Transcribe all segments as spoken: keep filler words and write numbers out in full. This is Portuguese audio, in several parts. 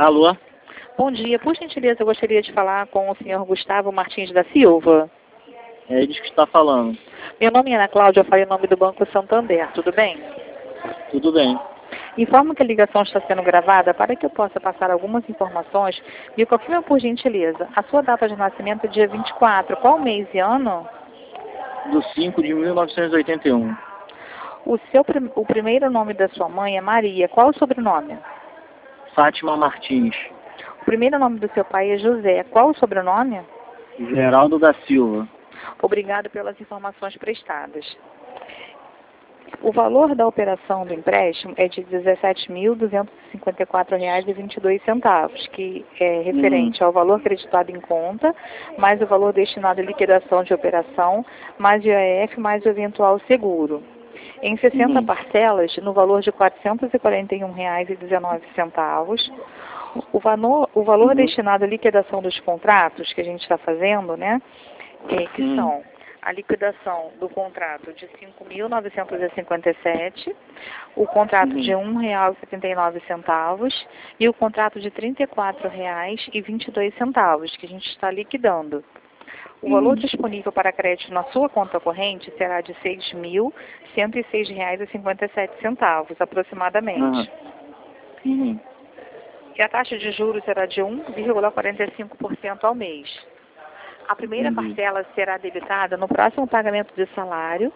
Alô? Bom dia. Por gentileza, eu gostaria de falar com o senhor Gustavo Martins da Silva. É eles que está falando. Meu nome é Ana Cláudia, eu falo em nome do Banco Santander. Tudo bem? Tudo bem. Informo que a ligação está sendo gravada para que eu possa passar algumas informações. Me confirma, por gentileza, a sua data de nascimento é dia vinte e quatro. Qual mês e ano? Do cinco de mil novecentos e oitenta e um. O, seu, o primeiro nome da sua mãe é Maria. Qual o sobrenome? Fátima Martins. O primeiro nome do seu pai é José. Qual o sobrenome? Geraldo da Silva. Obrigado pelas informações prestadas. O valor da operação do empréstimo é de dezessete mil duzentos e cinquenta e quatro reais e vinte e dois centavos, que é referente Uhum. ao valor acreditado em conta, mais o valor destinado à liquidação de operação, mais o I O F, mais o eventual seguro. Em sessenta Uhum. parcelas, no valor de quatrocentos e quarenta e um reais e dezenove centavos, o valor, o valor Uhum. destinado à liquidação dos contratos que a gente está fazendo, né, é, que Uhum. são a liquidação do contrato de cinco mil novecentos e cinquenta e sete, o contrato de Uhum. um real e setenta e nove centavos e o contrato de trinta e quatro reais e vinte e dois centavos, que a gente está liquidando. O valor Uhum. disponível para crédito na sua conta corrente será de seis mil cento e seis reais e cinquenta e sete centavos, aproximadamente. Uhum. E a taxa de juros será de um vírgula quarenta e cinco por cento ao mês. A primeira Entendi. parcela será debitada no próximo pagamento de salário,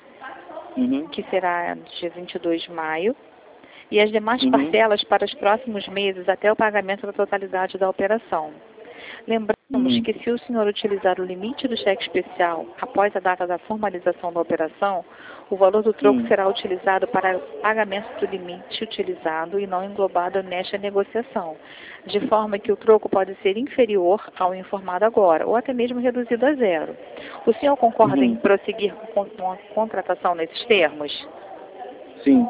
Uhum. que será dia vinte e dois de maio, e as demais Uhum. parcelas para os próximos meses até o pagamento da totalidade da operação. Lembramos Uhum. que se o senhor utilizar o limite do cheque especial após a data da formalização da operação, o valor do troco Uhum. será utilizado para pagamento do limite utilizado e não englobado nesta negociação, de forma que o troco pode ser inferior ao informado agora, ou até mesmo reduzido a zero. O senhor concorda em Uhum. prosseguir com a contratação nesses termos? Sim.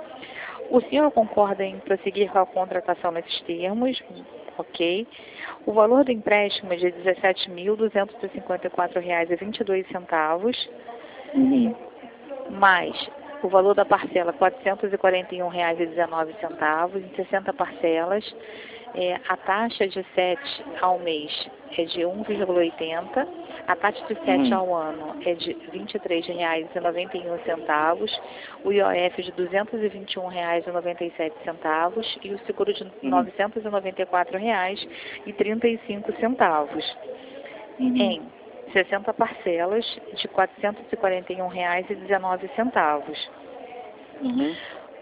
O senhor concorda em prosseguir com a contratação nesses termos? Ok. O valor do empréstimo é de dezessete mil duzentos e cinquenta e quatro reais e vinte e dois centavos, Uhum. mais o valor da parcela quatrocentos e quarenta e um reais e dezenove centavos, em sessenta parcelas. É, a taxa de sete ao mês é de um vírgula oitenta, a taxa de sete Uhum. ao ano é de vinte e três reais e noventa e um centavos, o I O F de duzentos e vinte e um reais e noventa e sete centavos e o seguro de Uhum. novecentos e noventa e quatro reais e trinta e cinco centavos. Uhum. Em sessenta parcelas de quatrocentos e quarenta e um reais e dezenove centavos. Uhum.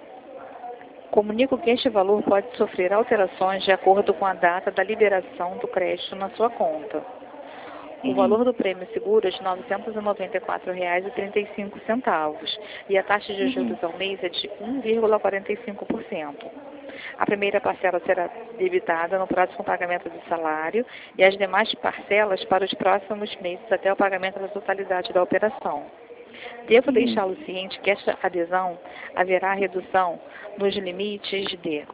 Comunico que este valor pode sofrer alterações de acordo com a data da liberação do crédito na sua conta. O Uhum. valor do prêmio seguro é de novecentos e noventa e quatro reais e trinta e cinco centavos e a taxa de Uhum. juros ao mês é de um vírgula quarenta e cinco por cento. A primeira parcela será debitada no próximo pagamento do salário e as demais parcelas para os próximos meses até o pagamento da totalidade da operação. Devo Uhum. deixá-lo ciente que esta adesão haverá redução nos limites de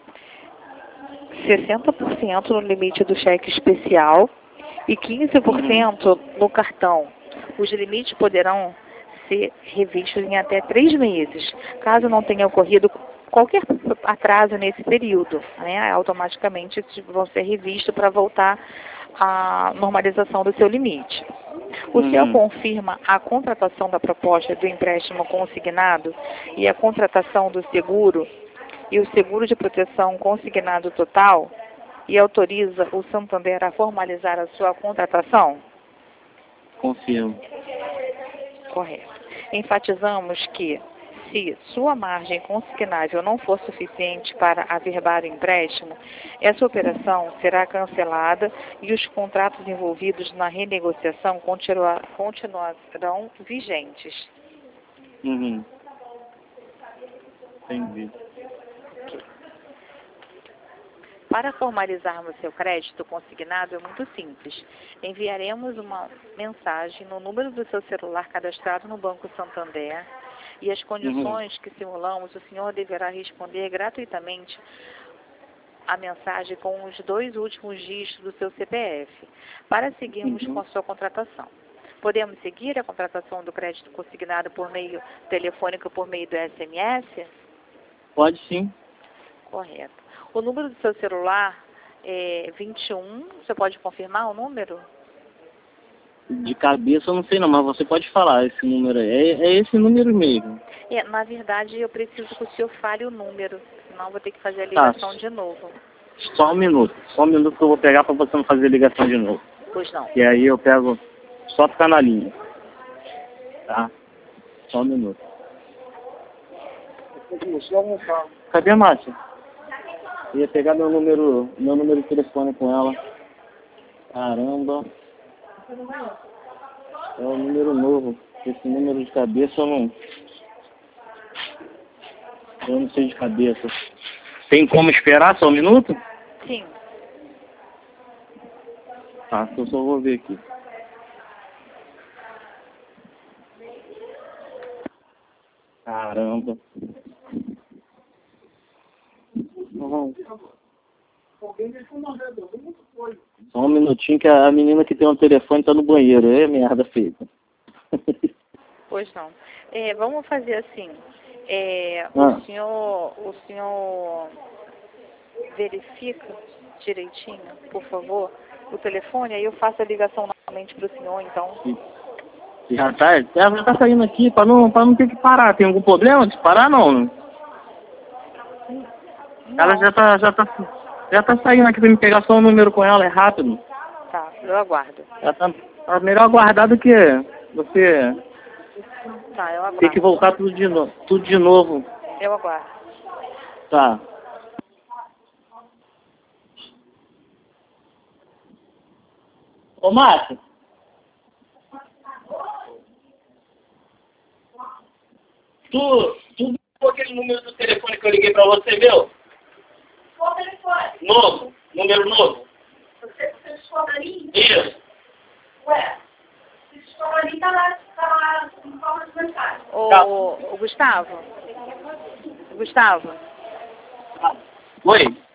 sessenta por cento no limite do cheque especial e quinze por Uhum. cento no cartão. Os limites poderão ser revistos em até três meses, caso não tenha ocorrido qualquer atraso nesse período, né? Automaticamente vão ser revistos para voltar à normalização do seu limite. O senhor Uhum. confirma a contratação da proposta do empréstimo consignado e a contratação do seguro e o seguro de proteção consignado total e autoriza o Santander a formalizar a sua contratação? Confirmo. Correto. Enfatizamos que, se sua margem consignável não for suficiente para averbar o empréstimo, essa operação será cancelada e os contratos envolvidos na renegociação continua, continuarão vigentes. Uhum. Entendi. Para formalizarmos seu crédito consignado é muito simples. Enviaremos uma mensagem no número do seu celular cadastrado no Banco Santander e as Uhum. condições que simulamos, o senhor deverá responder gratuitamente a mensagem com os dois últimos dígitos do seu C P F, para seguirmos com Uhum. a sua contratação. Podemos seguir a contratação do crédito consignado por meio telefônico por meio do S M S? Pode sim. Correto. O número do seu celular é vinte e um, você pode confirmar o número? De cabeça eu não sei não, mas você pode falar esse número aí. É, é esse número mesmo. É, na verdade, eu preciso que o senhor fale o número, senão eu vou ter que fazer a Tá. ligação de novo. Só um minuto. Só um minuto que eu vou pegar pra você não fazer ligação de novo. Pois não. E aí eu pego, só ficar na linha. Tá? Só um minuto. Cadê a Márcia? Eu ia pegar meu número, meu número de telefone com ela. Caramba. É um número novo. Esse número de cabeça eu não... Eu não sei de cabeça. Tem como esperar só um minuto? Sim. Tá, eu só vou ver aqui. Caramba. Uhum. Só um minutinho que a menina que tem um telefone tá no banheiro. É merda feita. Pois não. É, vamos fazer assim. É, Ah. o senhor, o senhor verifica direitinho, por favor, o telefone, aí eu faço a ligação novamente para o senhor, então. Já tá, ela já tá saindo aqui para não, para não ter que parar. Tem algum problema de parar não? Né? Não. Ela já tá, já tá, já tá saindo aqui para me pegar só o número com ela, é rápido. Tá, eu aguardo. Já tá, tá melhor aguardar do que você Tá, eu aguardo. ter que voltar tudo de novo, tudo de novo. Eu aguardo. Tá. Ô, Márcio. Tu, tu viu aquele número do telefone que eu liguei pra você, meu? Qual telefone? Novo, número novo. Você, você discou pra mim? Isso. Ué, você discou pra mim, tá lá, tá lá em forma de mensagem. Ô, Tá. ô, Gustavo. Gustavo. Oi.